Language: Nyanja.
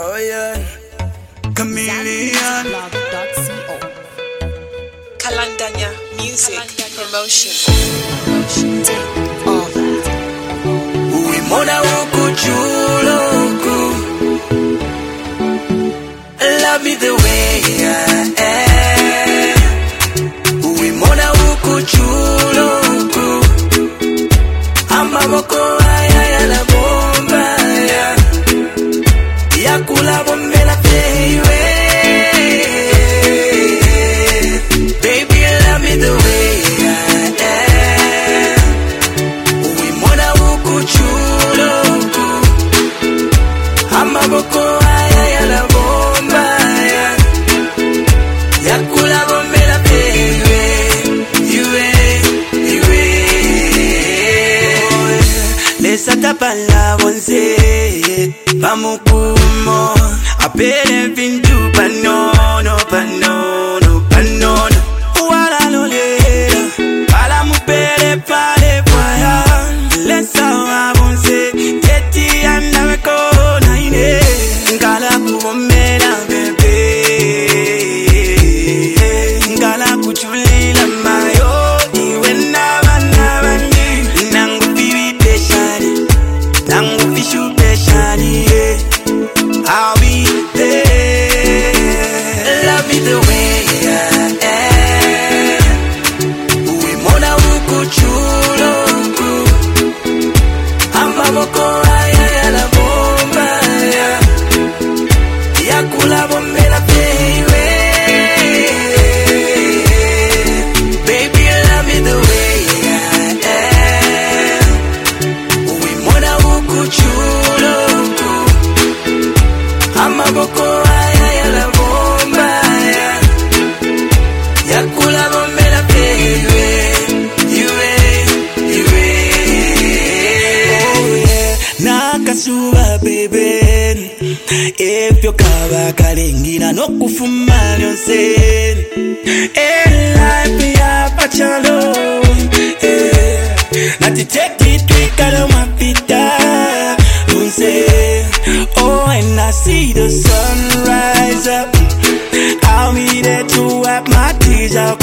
Oh yeah, Chameleon. Kalandanya Music Promotion. Take over. Wimona ukuchuluku. Love me the way I am. Wimona ukuchuluku. Amaboko aya la bomba ya. Yakula bombela baby. Baby, love me the way I am. Wimona ukuchuluku. Amaboko aya la bomba ya. Yakula bombela baby. Lesa tapala bonse Pamukumo Apele vindu panono panono panono Wala lole Pala mupele pale paya Lesa wabonse Teti anda weko na ine Ngala kuomela bebe Ngala kuchulila mayo Iwe nabani Nangu bibi peshani Nangu fishu peshani I'll be there. Love me the way I am. Wimona ukuchuluku. Amaboko aya la bomba ya. Yakula bombela baby. Baby, love me the way I am. Wimona ukuchuluku. Amaboko aya la bomba ya. Yakula bombela baby. Oh yeah. Nakasuba baby. If you kaba kalengina no kufuma nyonse. Life ya pachalo. Nati take it twikalo mapita. Oh, and I see the sun rise up. I'll be there to wipe my tears out.